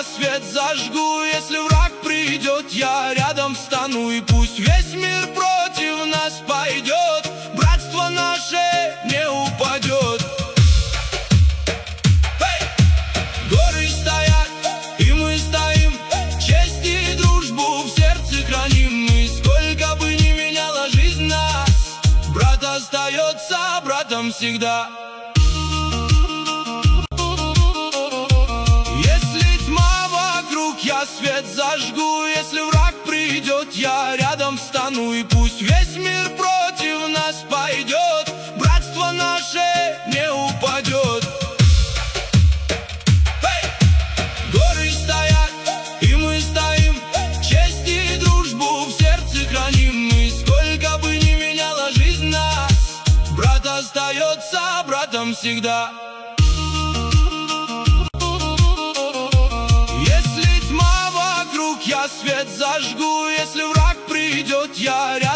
свет зажгу. Если враг придет, я рядом стану. И пусть весь мир против нас пойдет, братство наше не упадет. Горы стоят, и мы стоим, честь и дружбу в сердце храним. И сколько бы ни меняла жизнь нас, брат остается братом всегда. Если тьма вокруг, я свет зажгу. Если враг придет, я рядом стану. И пусть весь мир против нас пойдет, братство наше не упадет. Горы стоят, и мы стоим, честь и дружбу в сердце храним. И сколько бы ни меняла жизнь нас, брат остается братом всегда. Если тьма вокруг, я свет зажгу. Если враг придет, я рядом.